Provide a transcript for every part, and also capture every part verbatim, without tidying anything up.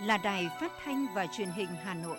là Đài Phát thanh và Truyền hình Hà Nội.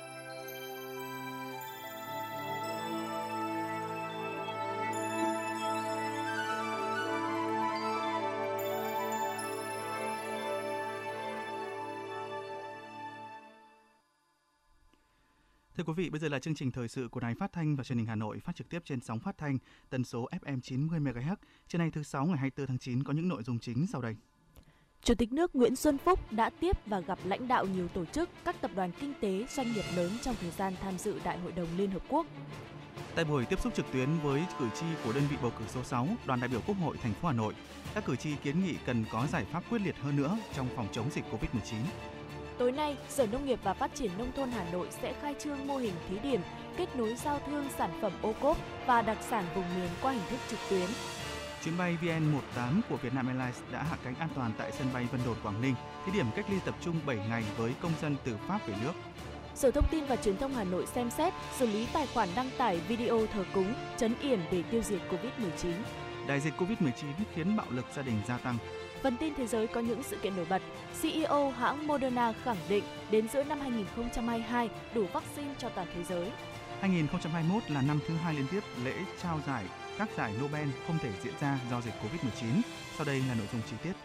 Thưa quý vị, bây giờ là chương trình thời sự của Đài Phát thanh và Truyền hình Hà Nội, phát trực tiếp trên sóng phát thanh tần số ép em chín mươi mê ga héc. Trưa nay thứ sáu ngày hai mươi tư tháng chín có những nội dung chính sau đây. Chủ tịch nước Nguyễn Xuân Phúc đã tiếp và gặp lãnh đạo nhiều tổ chức, các tập đoàn kinh tế, doanh nghiệp lớn trong thời gian tham dự Đại hội đồng Liên Hợp Quốc. Tại buổi tiếp xúc trực tuyến với cử tri của đơn vị bầu cử số sáu, đoàn đại biểu Quốc hội thành phố Hà Nội, các cử tri kiến nghị cần có giải pháp quyết liệt hơn nữa trong phòng chống dịch covid mười chín. Tối nay, Sở Nông nghiệp và Phát triển Nông thôn Hà Nội sẽ khai trương mô hình thí điểm kết nối giao thương sản phẩm ô cốp và đặc sản vùng miền qua hình thức trực tuyến. Chuyến bay vê en mười tám của Vietnam Airlines đã hạ cánh an toàn tại sân bay Vân Đồn, Quảng Ninh, thí điểm cách ly tập trung bảy ngày với công dân từ Pháp về nước. Sở Thông tin và Truyền thông Hà Nội xem xét xử lý tài khoản đăng tải video thờ cúng, trấn yểm để tiêu diệt covid mười chín. Đại dịch covid mười chín khiến bạo lực gia đình gia tăng. Phần tin thế giới có những sự kiện nổi bật. xê e ô hãng Moderna khẳng định đến giữa năm hai không hai hai đủ vaccine cho toàn thế giới. hai không hai mốt là năm thứ hai liên tiếp lễ trao giải các giải Nobel không thể diễn ra do dịch covid mười chín. Sau đây là nội dung chi tiết.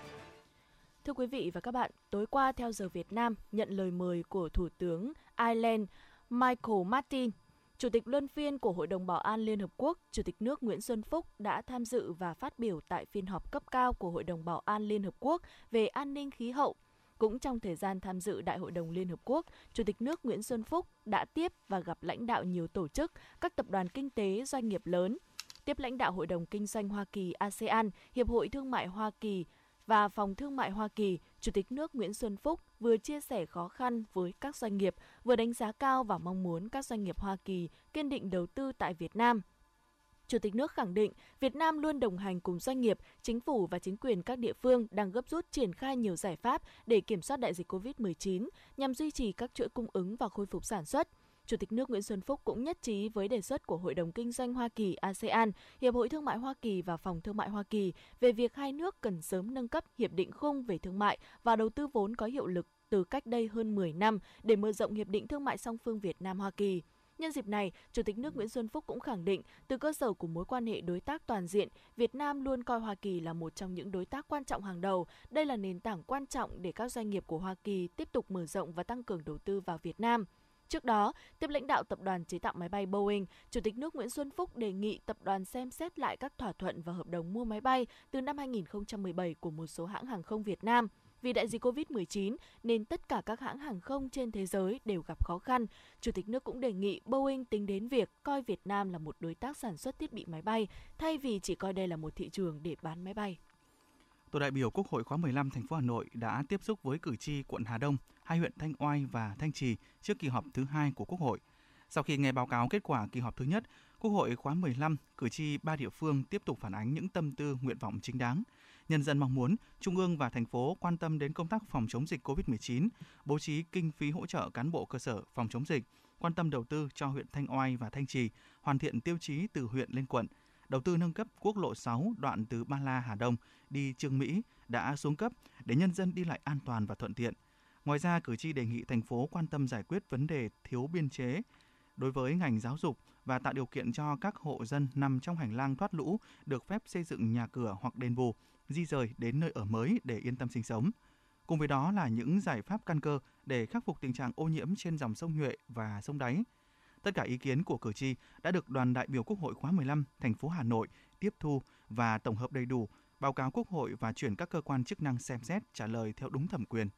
Thưa quý vị và các bạn, tối qua theo giờ Việt Nam, nhận lời mời của Thủ tướng Ireland Michael Martin, Chủ tịch luân phiên của Hội đồng Bảo an Liên Hợp Quốc, Chủ tịch nước Nguyễn Xuân Phúc đã tham dự và phát biểu tại phiên họp cấp cao của Hội đồng Bảo an Liên Hợp Quốc về an ninh khí hậu. Cũng trong thời gian tham dự Đại hội đồng Liên Hợp Quốc, Chủ tịch nước Nguyễn Xuân Phúc đã tiếp và gặp lãnh đạo nhiều tổ chức, các tập đoàn kinh tế, doanh nghiệp lớn. Tiếp lãnh đạo Hội đồng Kinh doanh Hoa Kỳ a sê an, Hiệp hội Thương mại Hoa Kỳ và Phòng Thương mại Hoa Kỳ, Chủ tịch nước Nguyễn Xuân Phúc vừa chia sẻ khó khăn với các doanh nghiệp, vừa đánh giá cao và mong muốn các doanh nghiệp Hoa Kỳ kiên định đầu tư tại Việt Nam. Chủ tịch nước khẳng định Việt Nam luôn đồng hành cùng doanh nghiệp, chính phủ và chính quyền các địa phương đang gấp rút triển khai nhiều giải pháp để kiểm soát đại dịch covid mười chín nhằm duy trì các chuỗi cung ứng và khôi phục sản xuất. Chủ tịch nước Nguyễn Xuân Phúc cũng nhất trí với đề xuất của Hội đồng Kinh doanh Hoa Kỳ a sê an, Hiệp hội Thương mại Hoa Kỳ và Phòng Thương mại Hoa Kỳ về việc hai nước cần sớm nâng cấp Hiệp định khung về thương mại và đầu tư vốn có hiệu lực từ cách đây hơn mười năm để mở rộng Hiệp định Thương mại song phương Việt Nam-Hoa Kỳ. Nhân dịp này, Chủ tịch nước Nguyễn Xuân Phúc cũng khẳng định, từ cơ sở của mối quan hệ đối tác toàn diện, Việt Nam luôn coi Hoa Kỳ là một trong những đối tác quan trọng hàng đầu. Đây là nền tảng quan trọng để các doanh nghiệp của Hoa Kỳ tiếp tục mở rộng và tăng cường đầu tư vào Việt Nam. Trước đó, tiếp lãnh đạo tập đoàn chế tạo máy bay Boeing, Chủ tịch nước Nguyễn Xuân Phúc đề nghị tập đoàn xem xét lại các thỏa thuận và hợp đồng mua máy bay từ năm hai không một bảy của một số hãng hàng không Việt Nam. Vì đại dịch covid mười chín nên tất cả các hãng hàng không trên thế giới đều gặp khó khăn. Chủ tịch nước cũng đề nghị Boeing tính đến việc coi Việt Nam là một đối tác sản xuất thiết bị máy bay, thay vì chỉ coi đây là một thị trường để bán máy bay. Tổ đại biểu Quốc hội khóa mười lăm thành phố Hà Nội đã tiếp xúc với cử tri quận Hà Đông, hai huyện Thanh Oai và Thanh Trì trước kỳ họp thứ hai của Quốc hội. Sau khi nghe báo cáo kết quả kỳ họp thứ nhất, Quốc hội khóa mười lăm, cử tri ba địa phương tiếp tục phản ánh những tâm tư, nguyện vọng chính đáng. Nhân dân mong muốn Trung ương và thành phố quan tâm đến công tác phòng chống dịch covid mười chín, bố trí kinh phí hỗ trợ cán bộ cơ sở phòng chống dịch, quan tâm đầu tư cho huyện Thanh Oai và Thanh Trì, hoàn thiện tiêu chí từ huyện lên quận. Đầu tư nâng cấp quốc lộ sáu đoạn từ Ba La Hà Đông đi Chương Mỹ đã xuống cấp để nhân dân đi lại an toàn và thuận tiện. Ngoài ra, cử tri đề nghị thành phố quan tâm giải quyết vấn đề thiếu biên chế đối với ngành giáo dục và tạo điều kiện cho các hộ dân nằm trong hành lang thoát lũ được phép xây dựng nhà cửa hoặc đền bù, di rời đến nơi ở mới để yên tâm sinh sống. Cùng với đó là những giải pháp căn cơ để khắc phục tình trạng ô nhiễm trên dòng sông Nhuệ và sông Đáy. Tất cả ý kiến của cử tri đã được đoàn đại biểu Quốc hội khóa mười lăm thành phố Hà Nội tiếp thu và tổng hợp đầy đủ, báo cáo Quốc hội và chuyển các cơ quan chức năng xem xét trả lời theo đúng thẩm quyền.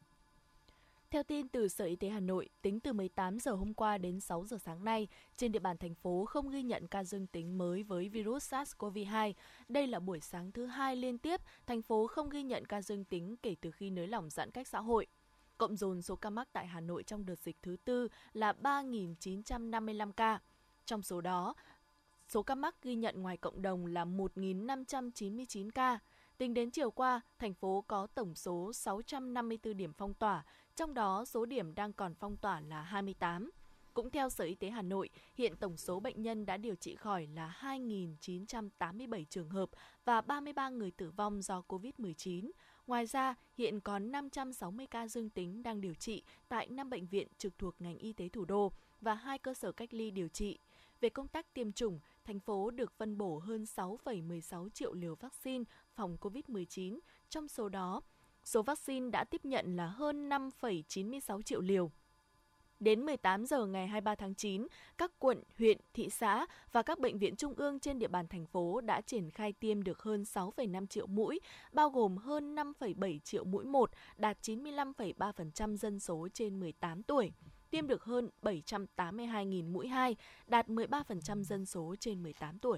Theo tin từ Sở Y tế Hà Nội, tính từ mười tám giờ hôm qua đến sáu giờ sáng nay, trên địa bàn thành phố không ghi nhận ca dương tính mới với virus SARS-xê o vê hai. Đây là buổi sáng thứ hai liên tiếp, thành phố không ghi nhận ca dương tính kể từ khi nới lỏng giãn cách xã hội. Cộng dồn số ca mắc tại Hà Nội trong đợt dịch thứ tư là ba nghìn chín trăm năm mươi lăm ca. Trong số đó, số ca mắc ghi nhận ngoài cộng đồng là một nghìn năm trăm chín mươi chín ca. Tính đến chiều qua, thành phố có tổng số sáu trăm năm mươi tư điểm phong tỏa, trong đó số điểm đang còn phong tỏa là hai mươi tám. Cũng theo Sở Y tế Hà Nội, hiện tổng số bệnh nhân đã điều trị khỏi là hai nghìn chín trăm tám mươi bảy trường hợp và ba mươi ba người tử vong do covid mười chín. Ngoài ra, hiện có năm trăm sáu mươi ca dương tính đang điều trị tại năm bệnh viện trực thuộc ngành y tế thủ đô và hai cơ sở cách ly điều trị. Về công tác tiêm chủng, thành phố được phân bổ hơn sáu phẩy mười sáu triệu liều vaccine phòng covid mười chín. Trong số đó, số vaccine đã tiếp nhận là hơn năm phẩy chín mươi sáu triệu liều. Đến mười tám giờ ngày hai mươi ba tháng chín, các quận, huyện, thị xã và các bệnh viện trung ương trên địa bàn thành phố đã triển khai tiêm được hơn sáu phẩy năm triệu mũi, bao gồm hơn năm phẩy bảy triệu mũi một, đạt chín mươi lăm phẩy ba phần trăm dân số trên mười tám tuổi. Tiêm được hơn bảy trăm tám mươi hai nghìn mũi hai, đạt mười ba phần trăm dân số trên mười tám tuổi.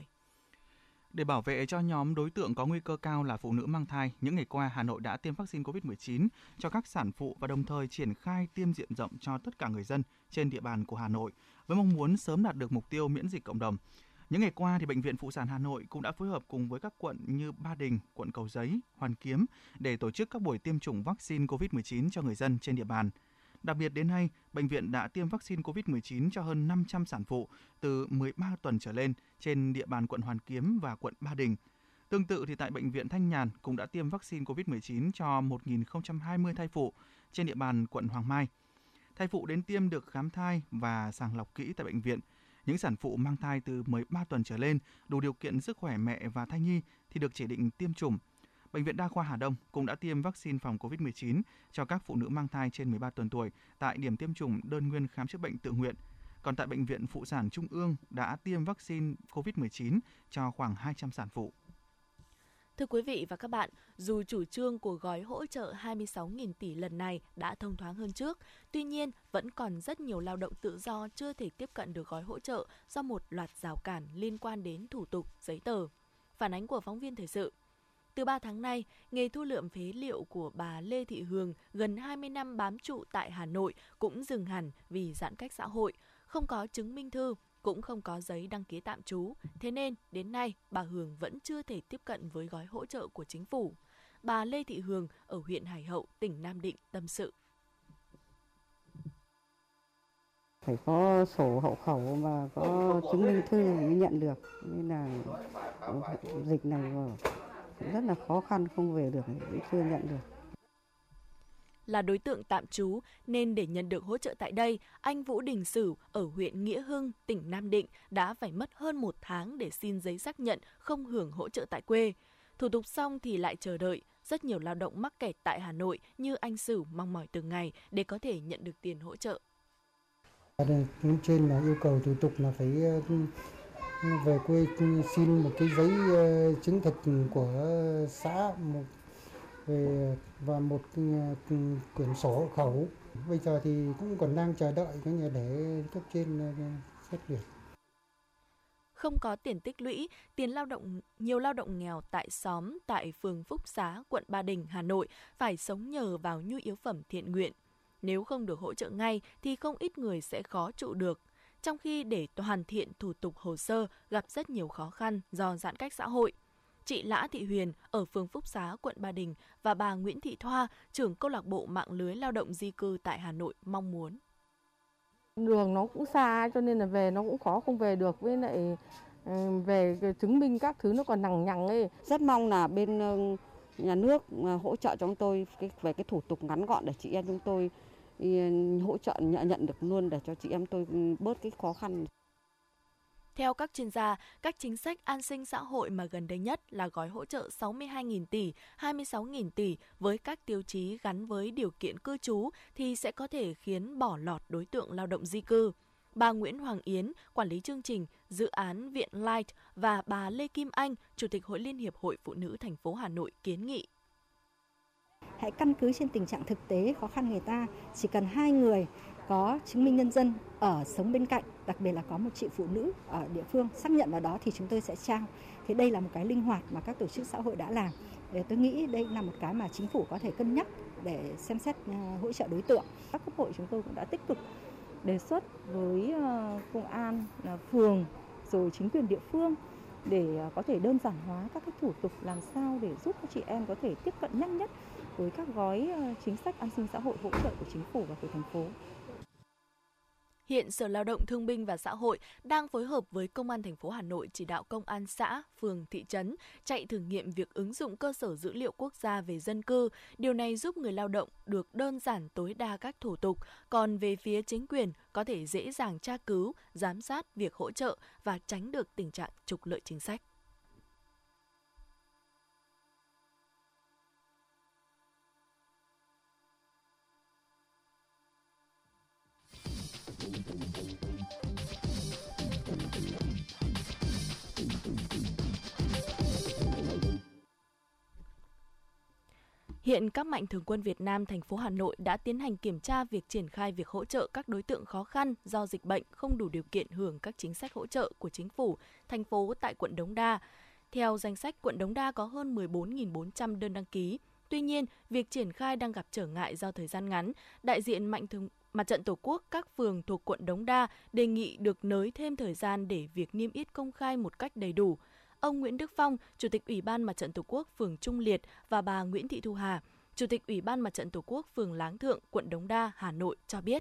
Để bảo vệ cho nhóm đối tượng có nguy cơ cao là phụ nữ mang thai, những ngày qua Hà Nội đã tiêm vaccine covid mười chín cho các sản phụ và đồng thời triển khai tiêm diện rộng cho tất cả người dân trên địa bàn của Hà Nội với mong muốn sớm đạt được mục tiêu miễn dịch cộng đồng. Những ngày qua thì Bệnh viện Phụ sản Hà Nội cũng đã phối hợp cùng với các quận như Ba Đình, quận Cầu Giấy, Hoàn Kiếm để tổ chức các buổi tiêm chủng vaccine covid mười chín cho người dân trên địa bàn. Đặc biệt đến nay, bệnh viện đã tiêm vaccine covid mười chín cho hơn năm trăm sản phụ từ mười ba tuần trở lên trên địa bàn quận Hoàn Kiếm và quận Ba Đình. Tương tự thì tại bệnh viện Thanh Nhàn cũng đã tiêm vaccine covid mười chín cho một nghìn không trăm hai mươi thai phụ trên địa bàn quận Hoàng Mai. Thai phụ đến tiêm được khám thai và sàng lọc kỹ tại bệnh viện. Những sản phụ mang thai từ mười ba tuần trở lên đủ điều kiện sức khỏe mẹ và thai nhi thì được chỉ định tiêm chủng. Bệnh viện Đa khoa Hà Đông cũng đã tiêm vaccine phòng covid mười chín cho các phụ nữ mang thai trên mười ba tuần tuổi tại điểm tiêm chủng đơn nguyên khám chữa bệnh tự nguyện. Còn tại Bệnh viện Phụ sản Trung ương đã tiêm vaccine covid mười chín cho khoảng hai trăm sản phụ. Thưa quý vị và các bạn, dù chủ trương của gói hỗ trợ hai mươi sáu nghìn tỷ lần này đã thông thoáng hơn trước, tuy nhiên vẫn còn rất nhiều lao động tự do chưa thể tiếp cận được gói hỗ trợ do một loạt rào cản liên quan đến thủ tục, giấy tờ. Phản ánh của phóng viên thời sự. Từ ba tháng nay, nghề thu lượm phế liệu của bà Lê Thị Hường gần hai mươi năm bám trụ tại Hà Nội cũng dừng hẳn vì giãn cách xã hội, không có chứng minh thư, cũng không có giấy đăng ký tạm trú. Thế nên, đến nay, bà Hường vẫn chưa thể tiếp cận với gói hỗ trợ của chính phủ. Bà Lê Thị Hường ở huyện Hải Hậu, tỉnh Nam Định tâm sự. Phải có sổ hộ khẩu và có chứng minh thư mới nhận được. Nên là dịch này rất là khó khăn, không về được, cũng chưa nhận được. Là đối tượng tạm trú nên để nhận được hỗ trợ tại đây, anh Vũ Đình Sửu ở huyện Nghĩa Hưng, tỉnh Nam Định đã phải mất hơn một tháng để xin giấy xác nhận không hưởng hỗ trợ tại quê. Thủ tục xong thì lại chờ đợi. Rất nhiều lao động mắc kẹt tại Hà Nội như anh Sửu mong mỏi từng ngày để có thể nhận được tiền hỗ trợ. Trên là yêu cầu thủ tục là phải về quê xin một cái giấy chứng thực của xã một về và một quyển sổ hộ khẩu. Bây giờ thì cũng còn đang chờ đợi cái nhà để cấp trên xét duyệt. Không có tiền tích lũy, tiền lao động nhiều lao động nghèo tại xóm tại phường Phúc Xá, quận Ba Đình, Hà Nội phải sống nhờ vào nhu yếu phẩm thiện nguyện. Nếu không được hỗ trợ ngay thì không ít người sẽ khó trụ được. Trong khi để hoàn thiện thủ tục hồ sơ gặp rất nhiều khó khăn do giãn cách xã hội. Chị Lã Thị Huyền ở phường Phúc Xá, quận Ba Đình và bà Nguyễn Thị Thoa, trưởng câu lạc bộ mạng lưới lao động di cư tại Hà Nội mong muốn. Đường nó cũng xa cho nên là về nó cũng khó không về được, với lại về chứng minh các thứ nó còn nằng nhằng ấy. Rất mong là bên nhà nước hỗ trợ cho chúng tôi về cái thủ tục ngắn gọn để chị em chúng tôi hỗ trợ nhận, nhận được luôn để cho chị em tôi bớt cái khó khăn. Theo các chuyên gia, các chính sách an sinh xã hội mà gần đây nhất là gói hỗ trợ sáu mươi hai nghìn tỷ, hai mươi sáu nghìn tỷ với các tiêu chí gắn với điều kiện cư trú thì sẽ có thể khiến bỏ lọt đối tượng lao động di cư. Bà Nguyễn Hoàng Yến, quản lý chương trình dự án Viện Light và bà Lê Kim Anh, Chủ tịch Hội Liên hiệp Hội Phụ nữ thành phố Hà Nội kiến nghị. Hãy căn cứ trên tình trạng thực tế khó khăn người ta, chỉ cần hai người có chứng minh nhân dân ở sống bên cạnh, đặc biệt là có một chị phụ nữ ở địa phương xác nhận vào đó thì chúng tôi sẽ trao. Thì đây là một cái linh hoạt mà các tổ chức xã hội đã làm. Để tôi nghĩ đây là một cái mà chính phủ có thể cân nhắc để xem xét hỗ trợ đối tượng. Các cấp hội chúng tôi cũng đã tích cực đề xuất với công an, phường, rồi chính quyền địa phương để có thể đơn giản hóa các cái thủ tục làm sao để giúp các chị em có thể tiếp cận nhanh nhất với các gói chính sách an sinh xã hội hỗ trợ của chính phủ và của thành phố. Hiện Sở Lao động Thương binh và Xã hội đang phối hợp với Công an thành phố Hà Nội chỉ đạo công an xã, phường, thị trấn chạy thử nghiệm việc ứng dụng cơ sở dữ liệu quốc gia về dân cư. Điều này giúp người lao động được đơn giản tối đa các thủ tục, còn về phía chính quyền có thể dễ dàng tra cứu, giám sát việc hỗ trợ và tránh được tình trạng trục lợi chính sách. Hiện các mạnh thường quân Việt Nam thành phố Hà Nội đã tiến hành kiểm tra việc triển khai việc hỗ trợ các đối tượng khó khăn do dịch bệnh không đủ điều kiện hưởng các chính sách hỗ trợ của chính phủ, thành phố tại quận Đống Đa. Theo danh sách, quận Đống Đa có hơn mười bốn nghìn bốn trăm đơn đăng ký. Tuy nhiên, việc triển khai đang gặp trở ngại do thời gian ngắn. Đại diện mạnh thường Mặt trận Tổ quốc các phường thuộc quận Đống Đa đề nghị được nới thêm thời gian để việc niêm yết công khai một cách đầy đủ. Ông Nguyễn Đức Phong, Chủ tịch Ủy ban Mặt trận Tổ quốc phường Trung Liệt và bà Nguyễn Thị Thu Hà, Chủ tịch Ủy ban Mặt trận Tổ quốc phường Láng Thượng, quận Đống Đa, Hà Nội cho biết.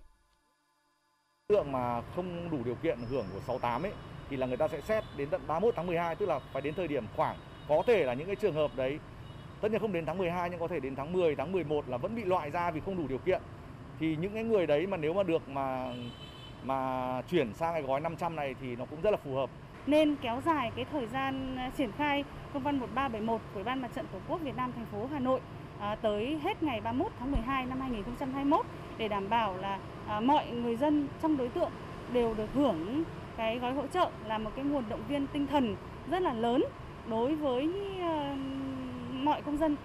Lượng mà không đủ điều kiện hưởng của sáu tám ấy thì là người ta sẽ xét đến tận ba mươi mốt tháng mười hai, tức là phải đến thời điểm khoảng có thể là những cái trường hợp đấy tất nhiên không đến tháng mười hai nhưng có thể đến tháng mười, tháng mười một là vẫn bị loại ra vì không đủ điều kiện. Thì những cái người đấy mà nếu mà được mà mà chuyển sang cái gói năm trăm này thì nó cũng rất là phù hợp. Nên kéo dài cái thời gian triển khai công văn một ba bảy một của Ủy ban Mặt trận Tổ quốc Việt Nam thành phố Hà Nội à, tới hết ngày ba mươi mốt tháng mười hai năm hai nghìn không trăm hai mươi mốt để đảm bảo là à, mọi người dân trong đối tượng đều được hưởng cái gói hỗ trợ, là một cái nguồn động viên tinh thần rất là lớn đối với uh, mọi công dân.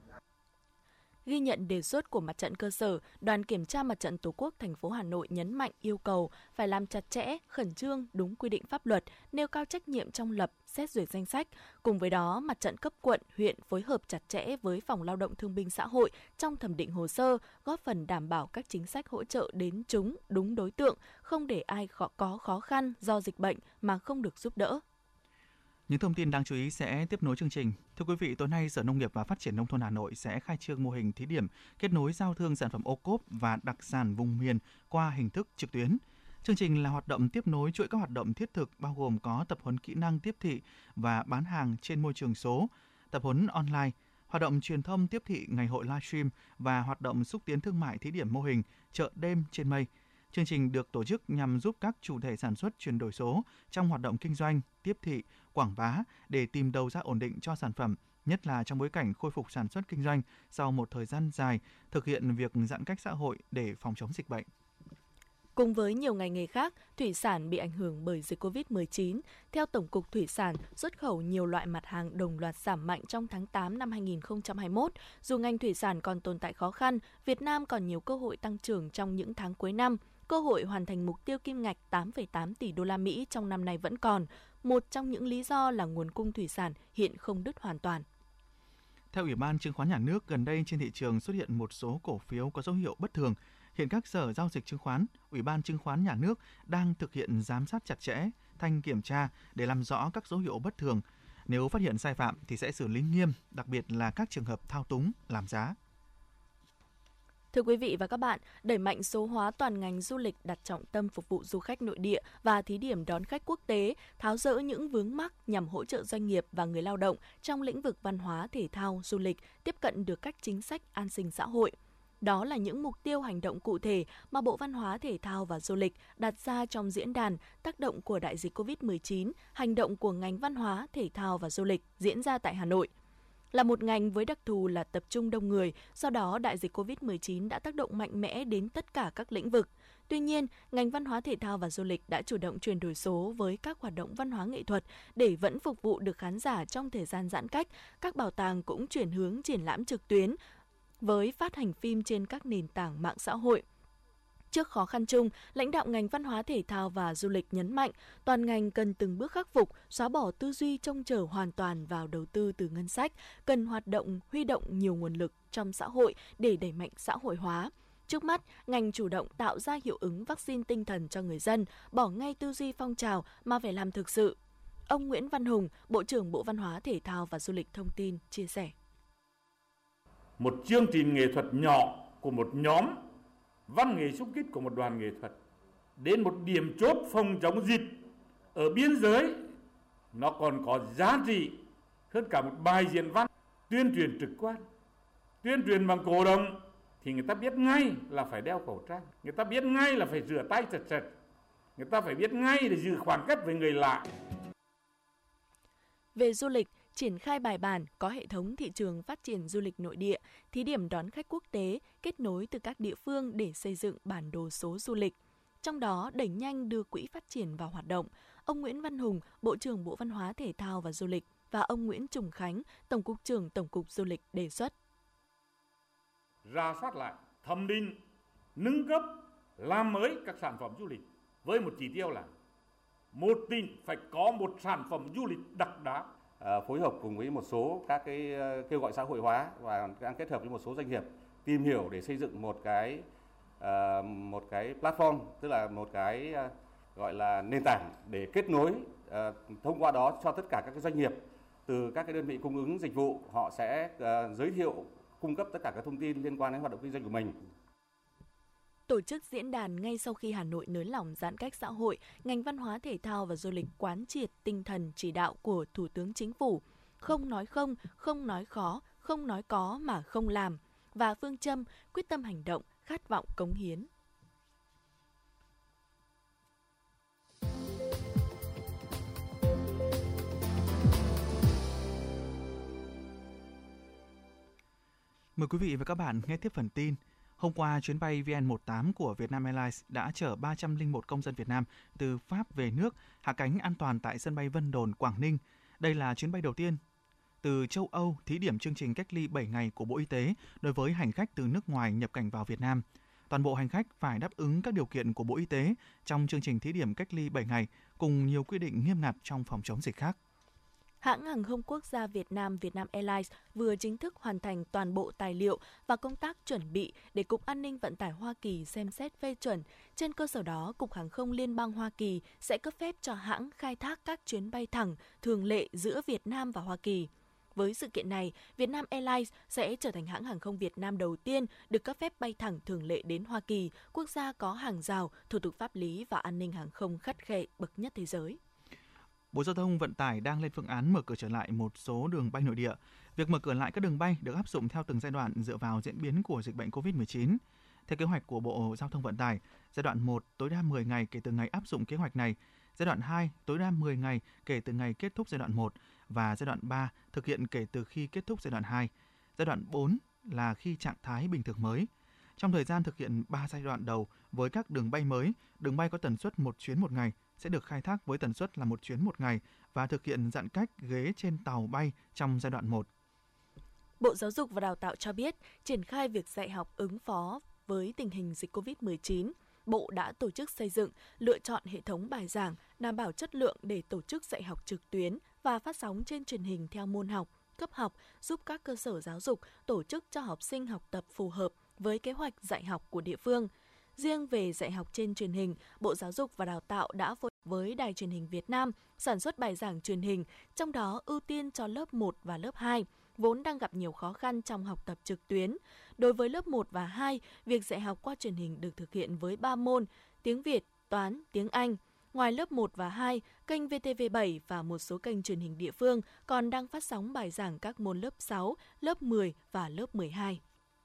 Ghi nhận đề xuất của Mặt trận cơ sở, Đoàn Kiểm tra Mặt trận Tổ quốc thành phố Hà Nội nhấn mạnh yêu cầu phải làm chặt chẽ, khẩn trương, đúng quy định pháp luật, nêu cao trách nhiệm trong lập, xét duyệt danh sách. Cùng với đó, Mặt trận cấp quận, huyện phối hợp chặt chẽ với Phòng Lao động Thương binh Xã hội trong thẩm định hồ sơ, góp phần đảm bảo các chính sách hỗ trợ đến chúng, đúng đối tượng, không để ai có khó khăn do dịch bệnh mà không được giúp đỡ. Những thông tin đáng chú ý sẽ tiếp nối chương trình. Thưa quý vị, tối nay Sở Nông nghiệp và Phát triển Nông thôn Hà Nội sẽ khai trương mô hình thí điểm kết nối giao thương sản phẩm ô cốp và đặc sản vùng miền qua hình thức trực tuyến. Chương trình là hoạt động tiếp nối chuỗi các hoạt động thiết thực bao gồm có tập huấn kỹ năng tiếp thị và bán hàng trên môi trường số, tập huấn online, hoạt động truyền thông tiếp thị ngày hội livestream và hoạt động xúc tiến thương mại thí điểm mô hình chợ đêm trên mây. Chương trình được tổ chức nhằm giúp các chủ thể sản xuất chuyển đổi số trong hoạt động kinh doanh, tiếp thị, quảng bá để tìm đầu ra ổn định cho sản phẩm, nhất là trong bối cảnh khôi phục sản xuất kinh doanh sau một thời gian dài thực hiện việc giãn cách xã hội để phòng chống dịch bệnh. Cùng với nhiều ngành nghề khác, thủy sản bị ảnh hưởng bởi dịch covid mười chín. Theo Tổng cục Thủy sản, xuất khẩu nhiều loại mặt hàng đồng loạt giảm mạnh trong tháng tám năm hai nghìn không trăm hai mươi mốt. Dù ngành thủy sản còn tồn tại khó khăn, Việt Nam còn nhiều cơ hội tăng trưởng trong những tháng cuối năm. Cơ hội hoàn thành mục tiêu kim ngạch tám phẩy tám tỷ đô la Mỹ trong năm nay vẫn còn. Một trong những lý do là nguồn cung thủy sản hiện không đứt hoàn toàn. Theo Ủy ban Chứng khoán Nhà nước, gần đây trên thị trường xuất hiện một số cổ phiếu có dấu hiệu bất thường. Hiện các sở giao dịch chứng khoán, Ủy ban Chứng khoán Nhà nước đang thực hiện giám sát chặt chẽ, thanh kiểm tra để làm rõ các dấu hiệu bất thường. Nếu phát hiện sai phạm thì sẽ xử lý nghiêm, đặc biệt là các trường hợp thao túng, làm giá. Thưa quý vị và các bạn, đẩy mạnh số hóa toàn ngành du lịch đặt trọng tâm phục vụ du khách nội địa và thí điểm đón khách quốc tế, tháo dỡ những vướng mắc nhằm hỗ trợ doanh nghiệp và người lao động trong lĩnh vực văn hóa, thể thao, du lịch tiếp cận được các chính sách an sinh xã hội. Đó là những mục tiêu hành động cụ thể mà Bộ Văn hóa, Thể thao và Du lịch đặt ra trong diễn đàn tác động của đại dịch covid mười chín, hành động của ngành văn hóa, thể thao và du lịch diễn ra tại Hà Nội. Là một ngành với đặc thù là tập trung đông người, do đó đại dịch covid mười chín đã tác động mạnh mẽ đến tất cả các lĩnh vực. Tuy nhiên, ngành văn hóa, thể thao và du lịch đã chủ động chuyển đổi số với các hoạt động văn hóa nghệ thuật để vẫn phục vụ được khán giả trong thời gian giãn cách. Các bảo tàng cũng chuyển hướng triển lãm trực tuyến với phát hành phim trên các nền tảng mạng xã hội. Trước khó khăn chung, lãnh đạo ngành văn hóa, thể thao và du lịch nhấn mạnh toàn ngành cần từng bước khắc phục, xóa bỏ tư duy trông chờ hoàn toàn vào đầu tư từ ngân sách, cần hoạt động huy động nhiều nguồn lực trong xã hội để đẩy mạnh xã hội hóa. Trước mắt, ngành chủ động tạo ra hiệu ứng vaccine tinh thần cho người dân, bỏ ngay tư duy phong trào mà phải làm thực sự. Ông Nguyễn Văn Hùng, Bộ trưởng Bộ Văn hóa, Thể thao và Du lịch thông tin, chia sẻ. Một chương trình nghệ thuật nhỏ của một nhóm văn nghệ xúc kích của một đoàn nghệ thuật đến một điểm chốt phòng chống dịch ở biên giới, nó còn có giá trị hơn cả một bài diễn văn tuyên truyền trực quan. Tuyên truyền bằng cổ động thì người ta biết ngay là phải đeo khẩu trang, người ta biết ngay là phải rửa tay thật sạch, người ta phải biết ngay để giữ khoảng cách với người lạ. Về du lịch, triển khai bài bản, có hệ thống thị trường phát triển du lịch nội địa, thí điểm đón khách quốc tế, kết nối từ các địa phương để xây dựng bản đồ số du lịch. Trong đó, đẩy nhanh đưa quỹ phát triển vào hoạt động. Ông Nguyễn Văn Hùng, Bộ trưởng Bộ Văn hóa Thể thao và Du lịch và ông Nguyễn Trùng Khánh, Tổng cục trưởng Tổng cục Du lịch đề xuất. Rà soát lại, thẩm định, nâng cấp, làm mới các sản phẩm du lịch với một chỉ tiêu là một tỉnh phải có một sản phẩm du lịch độc đáo. À, phối hợp cùng với một số các cái kêu gọi xã hội hóa và đang kết hợp với một số doanh nghiệp tìm hiểu để xây dựng một cái uh, một cái platform, tức là một cái uh, gọi là nền tảng để kết nối, uh, thông qua đó cho tất cả các cái doanh nghiệp từ các cái đơn vị cung ứng dịch vụ, họ sẽ uh, giới thiệu, cung cấp tất cả các thông tin liên quan đến hoạt động kinh doanh của mình. Tổ chức diễn đàn ngay sau khi Hà Nội nới lỏng giãn cách xã hội, ngành văn hóa thể thao và du lịch quán triệt tinh thần chỉ đạo của Thủ tướng Chính phủ, không nói không, không nói khó, không nói có mà không làm, và phương châm quyết tâm hành động, khát vọng cống hiến. Mời quý vị và các bạn nghe tiếp phần tin. Hôm qua, chuyến bay vê en mười tám của Vietnam Airlines đã chở ba trăm lẻ một công dân Việt Nam từ Pháp về nước, hạ cánh an toàn tại sân bay Vân Đồn, Quảng Ninh. Đây là chuyến bay đầu tiên từ châu Âu thí điểm chương trình cách ly bảy ngày của Bộ Y tế đối với hành khách từ nước ngoài nhập cảnh vào Việt Nam. Toàn bộ hành khách phải đáp ứng các điều kiện của Bộ Y tế trong chương trình thí điểm cách ly bảy ngày cùng nhiều quy định nghiêm ngặt trong phòng chống dịch khác. Hãng hàng không quốc gia Việt Nam Vietnam Airlines vừa chính thức hoàn thành toàn bộ tài liệu và công tác chuẩn bị để Cục An ninh Vận tải Hoa Kỳ xem xét phê chuẩn. Trên cơ sở đó, Cục Hàng không Liên bang Hoa Kỳ sẽ cấp phép cho hãng khai thác các chuyến bay thẳng thường lệ giữa Việt Nam và Hoa Kỳ. Với sự kiện này, Vietnam Airlines sẽ trở thành hãng hàng không Việt Nam đầu tiên được cấp phép bay thẳng thường lệ đến Hoa Kỳ, quốc gia có hàng rào, thủ tục pháp lý và an ninh hàng không khắt khe bậc nhất thế giới. Bộ Giao thông Vận tải đang lên phương án mở cửa trở lại một số đường bay nội địa. Việc mở cửa lại các đường bay được áp dụng theo từng giai đoạn dựa vào diễn biến của dịch bệnh covid mười chín. Theo kế hoạch của Bộ Giao thông Vận tải, giai đoạn một tối đa mười ngày kể từ ngày áp dụng kế hoạch này, giai đoạn hai tối đa mười ngày kể từ ngày kết thúc giai đoạn một và giai đoạn ba thực hiện kể từ khi kết thúc giai đoạn hai. Giai đoạn bốn là khi trạng thái bình thường mới. Trong thời gian thực hiện ba giai đoạn đầu với các đường bay mới, đường bay có tần suất một chuyến một ngày sẽ được khai thác với tần suất là một chuyến một ngày và thực hiện giãn cách ghế trên tàu bay trong giai đoạn một. Bộ Giáo dục và Đào tạo cho biết, triển khai việc dạy học ứng phó với tình hình dịch covid mười chín, Bộ đã tổ chức xây dựng, lựa chọn hệ thống bài giảng đảm bảo chất lượng để tổ chức dạy học trực tuyến và phát sóng trên truyền hình theo môn học, cấp học, giúp các cơ sở giáo dục tổ chức cho học sinh học tập phù hợp với kế hoạch dạy học của địa phương. Riêng về dạy học trên truyền hình, Bộ Giáo dục và Đào tạo đã phối hợp với Đài Truyền hình Việt Nam sản xuất bài giảng truyền hình, trong đó ưu tiên cho lớp một và lớp hai, vốn đang gặp nhiều khó khăn trong học tập trực tuyến. Đối với lớp một và hai, việc dạy học qua truyền hình được thực hiện với ba môn: tiếng Việt, toán, tiếng Anh. Ngoài lớp một và hai, kênh vê tê vê bảy và một số kênh truyền hình địa phương còn đang phát sóng bài giảng các môn lớp sáu, lớp mười và lớp mười hai.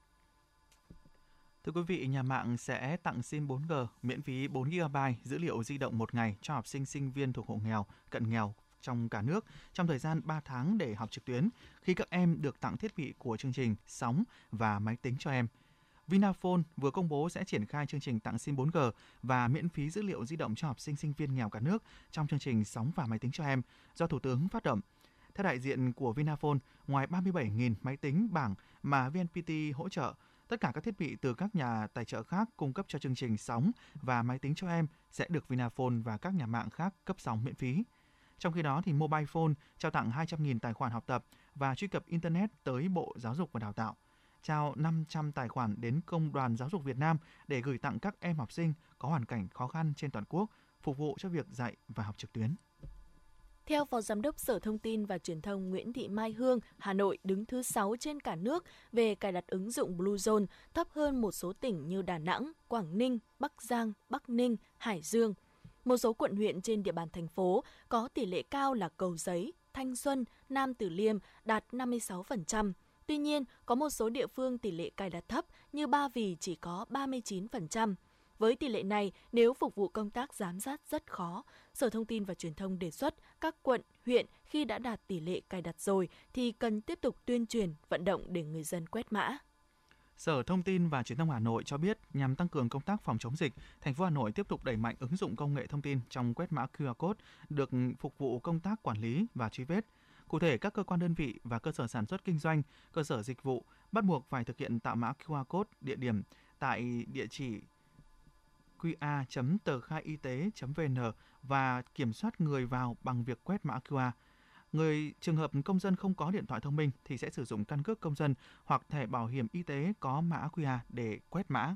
Thưa quý vị, nhà mạng sẽ tặng sim bốn G miễn phí bốn gi ga bai dữ liệu di động một ngày cho học sinh sinh viên thuộc hộ nghèo, cận nghèo trong cả nước trong thời gian ba tháng để học trực tuyến khi các em được tặng thiết bị của chương trình sóng và máy tính cho em. Vinaphone vừa công bố sẽ triển khai chương trình tặng sim bốn G và miễn phí dữ liệu di động cho học sinh sinh viên nghèo cả nước trong chương trình sóng và máy tính cho em do Thủ tướng phát động. Theo đại diện của Vinaphone, ngoài ba mươi bảy nghìn máy tính bảng mà vê en pê tê hỗ trợ, tất cả các thiết bị từ các nhà tài trợ khác cung cấp cho chương trình sóng và máy tính cho em sẽ được Vinaphone và các nhà mạng khác cấp sóng miễn phí. Trong khi đó, thì Mobile Phone trao tặng hai trăm nghìn tài khoản học tập và truy cập Internet tới Bộ Giáo dục và Đào tạo, trao năm trăm tài khoản đến Công đoàn Giáo dục Việt Nam để gửi tặng các em học sinh có hoàn cảnh khó khăn trên toàn quốc, phục vụ cho việc dạy và học trực tuyến. Theo Phó Giám đốc Sở Thông tin và Truyền thông Nguyễn Thị Mai Hương, Hà Nội đứng thứ sáu trên cả nước về cài đặt ứng dụng Bluezone, thấp hơn một số tỉnh như Đà Nẵng, Quảng Ninh, Bắc Giang, Bắc Ninh, Hải Dương. Một số quận huyện trên địa bàn thành phố có tỷ lệ cao là Cầu Giấy, Thanh Xuân, Nam Từ Liêm đạt năm mươi sáu phần trăm. Tuy nhiên, có một số địa phương tỷ lệ cài đặt thấp như Ba Vì chỉ có ba mươi chín phần trăm. Với tỷ lệ này, nếu phục vụ công tác giám sát rất khó. Sở Thông tin và Truyền thông đề xuất các quận, huyện khi đã đạt tỷ lệ cài đặt rồi thì cần tiếp tục tuyên truyền, vận động để người dân quét mã. Sở Thông tin và Truyền thông Hà Nội cho biết nhằm tăng cường công tác phòng chống dịch, thành phố Hà Nội tiếp tục đẩy mạnh ứng dụng công nghệ thông tin trong quét mã quy rờ code được phục vụ công tác quản lý và truy vết. Cụ thể, các cơ quan đơn vị và cơ sở sản xuất kinh doanh, cơ sở dịch vụ bắt buộc phải thực hiện tạo mã quy rờ code địa điểm tại địa chỉ quy a chấm tờ khai y tế chấm vê en và kiểm soát người vào bằng việc quét mã quy rờ. Người trường hợp công dân không có điện thoại thông minh thì sẽ sử dụng căn cước công dân hoặc thẻ bảo hiểm y tế có mã quy rờ để quét mã.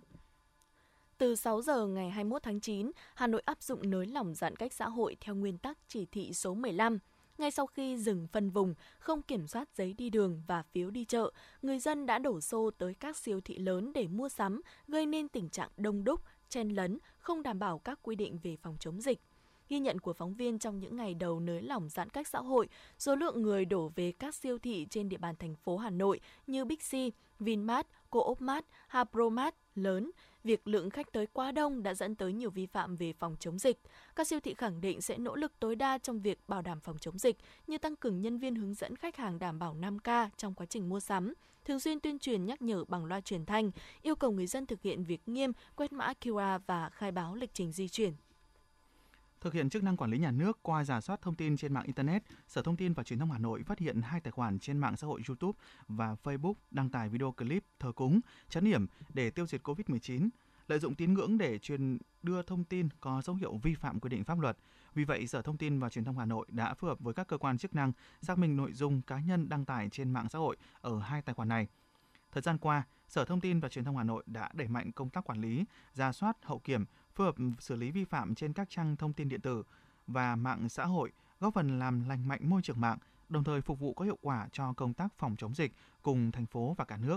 Từ sáu giờ ngày hai mươi mốt tháng chín, Hà Nội áp dụng nới lỏng giãn cách xã hội theo nguyên tắc chỉ thị số mười lăm. Ngay sau khi dừng phân vùng, không kiểm soát giấy đi đường và phiếu đi chợ, người dân đã đổ xô tới các siêu thị lớn để mua sắm, gây nên tình trạng đông đúc, chen lấn, không đảm bảo các quy định về phòng chống dịch. Ghi nhận của phóng viên trong những ngày đầu nới lỏng giãn cách xã hội, số lượng người đổ về các siêu thị trên địa bàn thành phố Hà Nội như Bixi, Vinmart, Co-op Mart, Hapromart lớn. Việc lượng khách tới quá đông đã dẫn tới nhiều vi phạm về phòng chống dịch. Các siêu thị khẳng định sẽ nỗ lực tối đa trong việc bảo đảm phòng chống dịch, như tăng cường nhân viên hướng dẫn khách hàng đảm bảo năm K trong quá trình mua sắm, thường xuyên tuyên truyền nhắc nhở bằng loa truyền thanh, yêu cầu người dân thực hiện việc nghiêm quét mã quy rờ và khai báo lịch trình di chuyển. Thực hiện chức năng quản lý nhà nước qua rà soát thông tin trên mạng Internet, Sở Thông tin và Truyền thông Hà Nội phát hiện hai tài khoản trên mạng xã hội YouTube và Facebook đăng tải video clip thờ cúng, trấn yểm để tiêu diệt covid mười chín, lợi dụng tín ngưỡng để truyền đưa thông tin có dấu hiệu vi phạm quy định pháp luật. Vì vậy, Sở Thông tin và Truyền thông Hà Nội đã phối hợp với các cơ quan chức năng xác minh nội dung cá nhân đăng tải trên mạng xã hội ở hai tài khoản này. Thời gian qua, Sở Thông tin và Truyền thông Hà Nội đã đẩy mạnh công tác quản lý, rà soát, hậu kiểm, phối hợp xử lý vi phạm trên các trang thông tin điện tử và mạng xã hội, góp phần làm lành mạnh môi trường mạng, đồng thời phục vụ có hiệu quả cho công tác phòng chống dịch cùng thành phố và cả nước.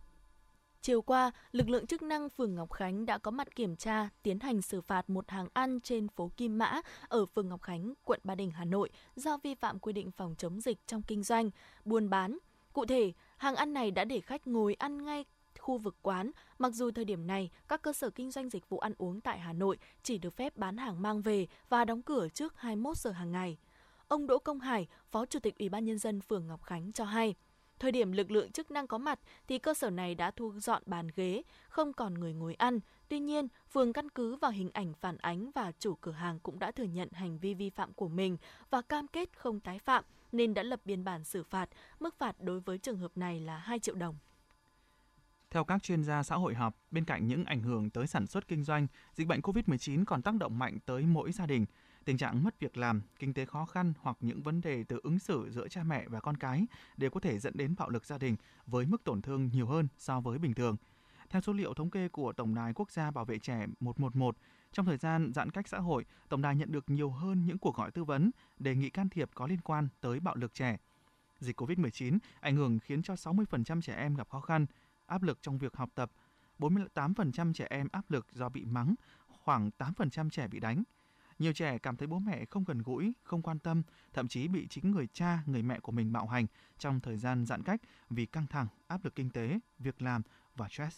Chiều qua, lực lượng chức năng phường Ngọc Khánh đã có mặt kiểm tra, tiến hành xử phạt một hàng ăn trên phố Kim Mã ở phường Ngọc Khánh, quận Ba Đình, Hà Nội do vi phạm quy định phòng chống dịch trong kinh doanh, buôn bán. Cụ thể, hàng ăn này đã để khách ngồi ăn ngay khu vực quán, mặc dù thời điểm này các cơ sở kinh doanh dịch vụ ăn uống tại Hà Nội chỉ được phép bán hàng mang về và đóng cửa trước hai mươi mốt giờ hàng ngày. Ông Đỗ Công Hải, Phó Chủ tịch Ủy ban Nhân dân phường Ngọc Khánh cho hay, thời điểm lực lượng chức năng có mặt thì cơ sở này đã thu dọn bàn ghế, không còn người ngồi ăn. Tuy nhiên, phường căn cứ vào hình ảnh phản ánh và chủ cửa hàng cũng đã thừa nhận hành vi vi phạm của mình và cam kết không tái phạm, nên đã lập biên bản xử phạt. Mức phạt đối với trường hợp này là hai triệu đồng. Theo các chuyên gia xã hội học, bên cạnh những ảnh hưởng tới sản xuất kinh doanh, dịch bệnh covid mười chín còn tác động mạnh tới mỗi gia đình. Tình trạng mất việc làm, kinh tế khó khăn hoặc những vấn đề từ ứng xử giữa cha mẹ và con cái đều có thể dẫn đến bạo lực gia đình với mức tổn thương nhiều hơn so với bình thường. Theo số liệu thống kê của Tổng đài Quốc gia Bảo vệ trẻ một một một, trong thời gian giãn cách xã hội, Tổng đài nhận được nhiều hơn những cuộc gọi tư vấn, đề nghị can thiệp có liên quan tới bạo lực trẻ. Dịch covid mười chín ảnh hưởng khiến cho sáu mươi phần trăm trẻ em gặp khó khăn, áp lực trong việc học tập, bốn mươi tám phần trăm trẻ em áp lực do bị mắng, khoảng tám phần trăm trẻ bị đánh. Nhiều trẻ cảm thấy bố mẹ không gần gũi, không quan tâm, thậm chí bị chính người cha, người mẹ của mình bạo hành trong thời gian giãn cách vì căng thẳng, áp lực kinh tế, việc làm và stress.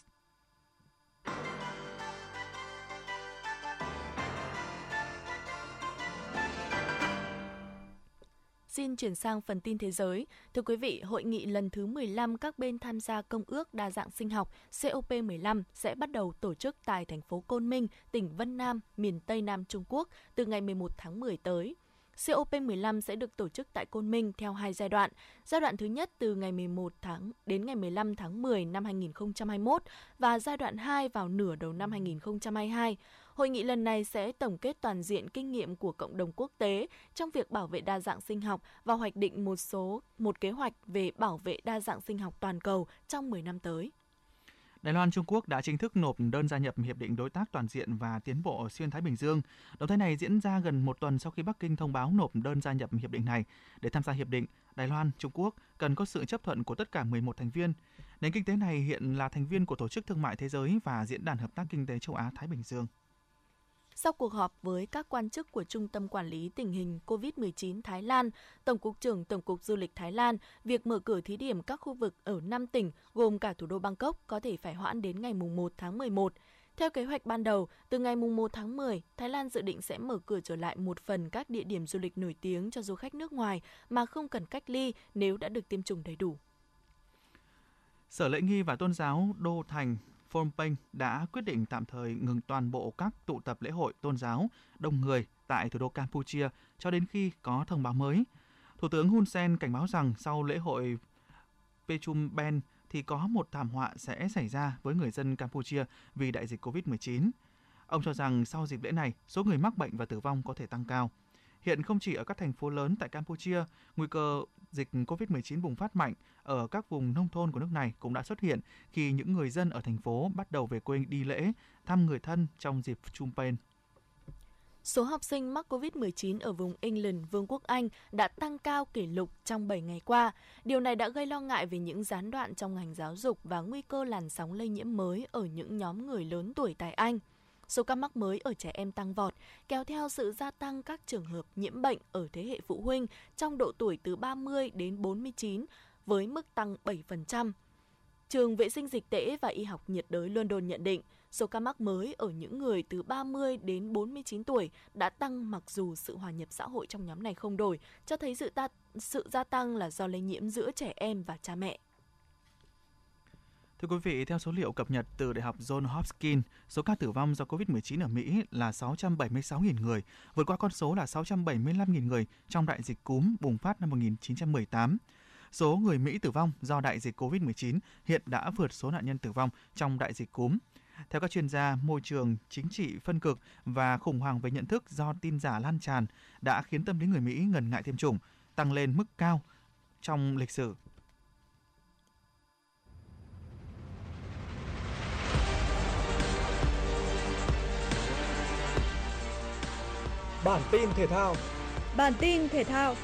Xin chuyển sang phần tin thế giới. Thưa quý vị, hội nghị lần thứ mười lăm các bên tham gia Công ước Đa dạng sinh học C O P mười lăm sẽ bắt đầu tổ chức tại thành phố Côn Minh, tỉnh Vân Nam, miền Tây Nam Trung Quốc từ ngày mười một tháng mười tới. C O P mười lăm sẽ được tổ chức tại Côn Minh theo hai giai đoạn. Giai đoạn thứ nhất từ ngày mười một tháng đến ngày mười lăm tháng mười năm hai nghìn không trăm hai mươi mốt và giai đoạn hai vào nửa đầu năm hai nghìn không trăm hai mươi hai. Hội nghị lần này sẽ tổng kết toàn diện kinh nghiệm của cộng đồng quốc tế trong việc bảo vệ đa dạng sinh học và hoạch định một số một kế hoạch về bảo vệ đa dạng sinh học toàn cầu trong mười năm tới. Đài Loan, Trung Quốc đã chính thức nộp đơn gia nhập Hiệp định Đối tác Toàn diện và Tiến bộ Xuyên Thái Bình Dương. Động thái này diễn ra gần một tuần sau khi Bắc Kinh thông báo nộp đơn gia nhập hiệp định này. Để tham gia hiệp định, Đài Loan, Trung Quốc cần có sự chấp thuận của tất cả mười một thành viên. Nền kinh tế này hiện là thành viên của Tổ chức Thương mại Thế giới và Diễn đàn Hợp tác Kinh tế Châu Á-Thái Bình Dương. Sau cuộc họp với các quan chức của Trung tâm Quản lý Tình hình covid mười chín Thái Lan, Tổng cục trưởng Tổng cục Du lịch Thái Lan, việc mở cửa thí điểm các khu vực ở năm tỉnh gồm cả thủ đô Bangkok có thể phải hoãn đến ngày mùng một tháng mười một. Theo kế hoạch ban đầu, từ ngày mùng một tháng mười, Thái Lan dự định sẽ mở cửa trở lại một phần các địa điểm du lịch nổi tiếng cho du khách nước ngoài mà không cần cách ly nếu đã được tiêm chủng đầy đủ. Sở Lễ nghi và Tôn giáo Đô thành Phnom Penh đã quyết định tạm thời ngừng toàn bộ các tụ tập lễ hội tôn giáo đông người tại thủ đô Campuchia cho đến khi có thông báo mới. Thủ tướng Hun Sen cảnh báo rằng sau lễ hội Pechum Ben thì có một thảm họa sẽ xảy ra với người dân Campuchia vì đại dịch covid mười chín. Ông cho rằng sau dịp lễ này, số người mắc bệnh và tử vong có thể tăng cao. Hiện không chỉ ở các thành phố lớn tại Campuchia, nguy cơ dịch covid mười chín bùng phát mạnh ở các vùng nông thôn của nước này cũng đã xuất hiện khi những người dân ở thành phố bắt đầu về quê đi lễ, thăm người thân trong dịp Chumpen. Số học sinh mắc covid mười chín ở vùng England, Vương quốc Anh đã tăng cao kỷ lục trong bảy ngày qua. Điều này đã gây lo ngại về những gián đoạn trong ngành giáo dục và nguy cơ làn sóng lây nhiễm mới ở những nhóm người lớn tuổi tại Anh. Số ca mắc mới ở trẻ em tăng vọt, kéo theo sự gia tăng các trường hợp nhiễm bệnh ở thế hệ phụ huynh trong độ tuổi từ ba mươi đến bốn mươi chín, với mức tăng bảy phần trăm. Trường Vệ sinh Dịch tễ và Y học nhiệt đới London nhận định, số ca mắc mới ở những người từ ba mươi đến bốn mươi chín tuổi đã tăng mặc dù sự hòa nhập xã hội trong nhóm này không đổi, cho thấy sự, ta, sự gia tăng là do lây nhiễm giữa trẻ em và cha mẹ. Thưa quý vị, theo số liệu cập nhật từ Đại học Johns Hopkins, số ca tử vong do covid mười chín ở Mỹ là sáu trăm bảy mươi sáu nghìn người, vượt qua con số là sáu trăm bảy mươi lăm nghìn người trong đại dịch cúm bùng phát năm một nghìn chín trăm mười tám. Số người Mỹ tử vong do đại dịch covid mười chín hiện đã vượt số nạn nhân tử vong trong đại dịch cúm. Theo các chuyên gia, môi trường chính trị phân cực và khủng hoảng về nhận thức do tin giả lan tràn đã khiến tâm lý người Mỹ ngần ngại tiêm chủng, tăng lên mức cao trong lịch sử. Bản tin thể thao. Bản tin thể thao.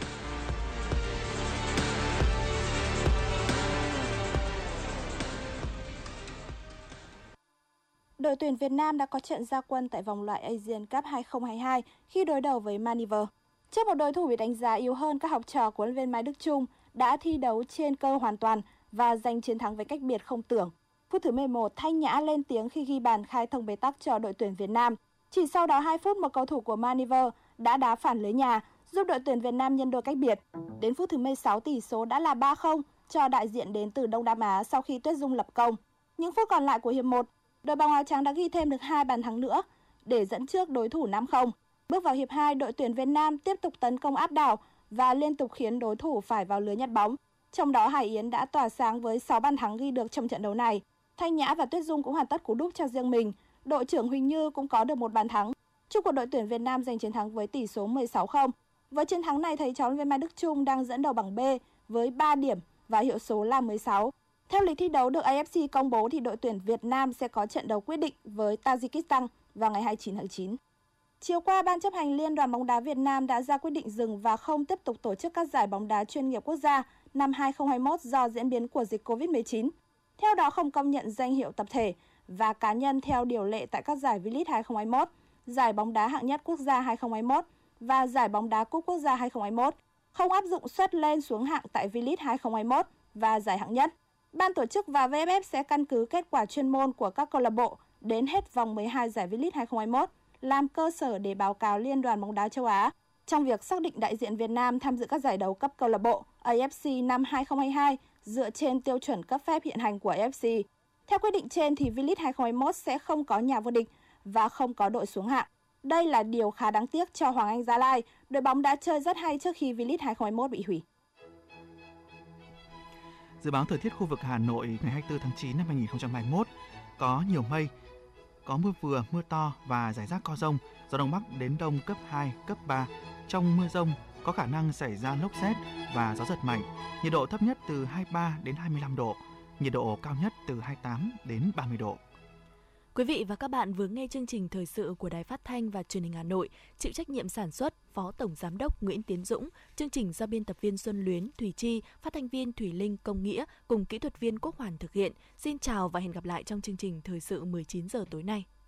Đội tuyển Việt Nam đã có trận ra quân tại vòng loại Asian Cup hai không hai hai khi đối đầu với Maldives. Trước một đối thủ bị đánh giá yếu hơn, các học trò của huấn luyện viên Mai Đức Chung đã thi đấu trên cơ hoàn toàn và giành chiến thắng với cách biệt không tưởng. Phút thứ mười một, Thanh Nhã lên tiếng khi ghi bàn khai thông bế tắc cho đội tuyển Việt Nam. Chỉ sau đó hai phút, một cầu thủ của Maldives đã đá phản lưới nhà, giúp đội tuyển Việt Nam nhân đôi cách biệt. Đến phút thứ mười sáu, tỷ số đã là ba không cho đại diện đến từ Đông Nam Á sau khi Tuyết Dung lập công. Những phút còn lại của hiệp một, đội bóng áo trắng đã ghi thêm được hai bàn thắng nữa để dẫn trước đối thủ năm không. Bước vào hiệp hai, đội tuyển Việt Nam tiếp tục tấn công áp đảo và liên tục khiến đối thủ phải vào lưới nhặt bóng. Trong đó Hải Yến đã tỏa sáng với sáu bàn thắng ghi được trong trận đấu này. Thanh Nhã và Tuyết Dung cũng hoàn tất cú đúp cho riêng mình. Đội trưởng Huỳnh Như cũng có được một bàn thắng. Chúc của đội tuyển Việt Nam giành chiến thắng với tỷ số mười sáu không. Với chiến thắng này, thầy trò huấn luyện viên Mai Đức Chung đang dẫn đầu bảng B với ba điểm và hiệu số là mười sáu. Theo lịch thi đấu được a ép xê công bố thì đội tuyển Việt Nam sẽ có trận đấu quyết định với Tajikistan vào ngày hai mươi chín tháng chín. Chiều qua, Ban chấp hành Liên đoàn bóng đá Việt Nam đã ra quyết định dừng và không tiếp tục tổ chức các giải bóng đá chuyên nghiệp quốc gia năm hai không hai mốt do diễn biến của dịch covid mười chín. Theo đó, không công nhận danh hiệu tập thể và cá nhân theo điều lệ tại các giải V-League hai không hai mốt, giải bóng đá hạng nhất quốc gia hai không hai mốt và giải bóng đá cúp quốc gia hai không hai mốt, không áp dụng suất lên xuống hạng tại V-League hai không hai mốt và giải hạng nhất. Ban tổ chức và vê ép ép sẽ căn cứ kết quả chuyên môn của các câu lạc bộ đến hết vòng mười hai giải V-League hai không hai mốt làm cơ sở để báo cáo Liên đoàn bóng đá châu Á trong việc xác định đại diện Việt Nam tham dự các giải đấu cấp câu lạc bộ a ép xê năm hai không hai hai dựa trên tiêu chuẩn cấp phép hiện hành của a ép xê. Theo quyết định trên thì V-League hai không hai mốt sẽ không có nhà vô địch và không có đội xuống hạng. Đây là điều khá đáng tiếc cho Hoàng Anh Gia Lai, đội bóng đã chơi rất hay trước khi V-League hai không hai mốt bị hủy. Dự báo thời tiết khu vực Hà Nội ngày hai mươi tư tháng chín năm hai nghìn không trăm hai mươi mốt, có nhiều mây, có mưa vừa, mưa to và rải rác có dông, gió đông bắc đến đông cấp hai, cấp ba. Trong mưa dông có khả năng xảy ra lốc sét và gió giật mạnh, nhiệt độ thấp nhất từ hai mươi ba đến hai mươi lăm độ, nhiệt độ cao nhất từ hai mươi tám đến ba mươi độ. Quý vị và các bạn vừa nghe chương trình thời sự của Đài Phát thanh và Truyền hình Hà Nội, chịu trách nhiệm sản xuất Phó Tổng Giám đốc Nguyễn Tiến Dũng, chương trình do biên tập viên Xuân Luyến, Thùy Chi, phát thanh viên Thủy Linh, Công Nghĩa cùng kỹ thuật viên Quốc Hoàn thực hiện. Xin chào và hẹn gặp lại trong chương trình thời sự mười chín giờ tối nay.